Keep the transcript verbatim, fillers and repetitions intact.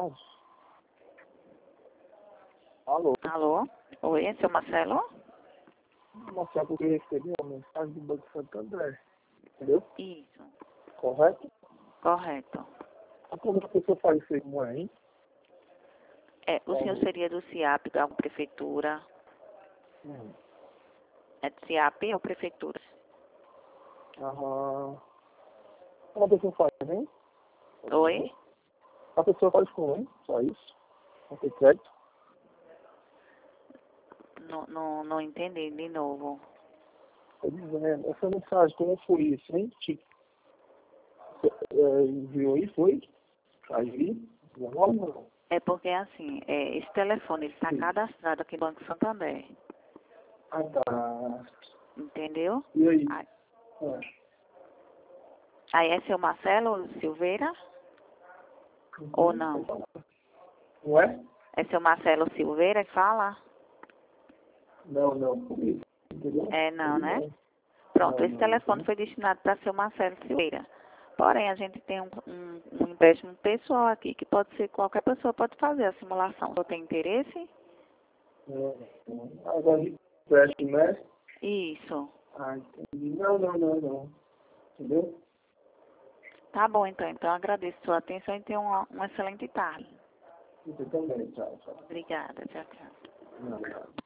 tarde. Alô? Alô? Oi, é seu Marcelo? Marcelo, porque eu recebi uma mensagem do Banco Santander. Entendeu? Isso, Correto? correto. A como a pessoa faz isso aí, como é, hein? É, o senhor seria do CIAP, da prefeitura? Hum. É do CIAP ou prefeitura? Aham. Como a pessoa faz, hein? Oi? A pessoa faz como, hein? Só isso? Não tem crédito? Não, não, não entendi de novo. Tô dizendo, essa mensagem, como foi isso, hein? Tipo, é, enviou aí, foi? Aí, não, não. É porque assim, é, esse telefone ele está Sim. cadastrado aqui no Banco Santander. Ah, tá. Entendeu? E aí? Aí, É. aí é seu Marcelo Silveira? Ou não? Não é? É seu Marcelo Silveira que fala? Não, não. Entendeu? É não, né? Não, Pronto, não, esse não. telefone foi destinado para seu Marcelo Silveira. Porém, a gente tem um, um, um empréstimo pessoal aqui, que pode ser qualquer pessoa pode fazer a simulação. Você tem interesse? Não, não. Agora, empréstimo, né? Isso. Ah, entendi. Não, não, não, não. Entendeu? Tá bom, então. Então, agradeço a sua atenção e tenha uma, uma excelente tarde. Você também, tchau, tchau. Obrigada. Tchau, tchau. Não, não.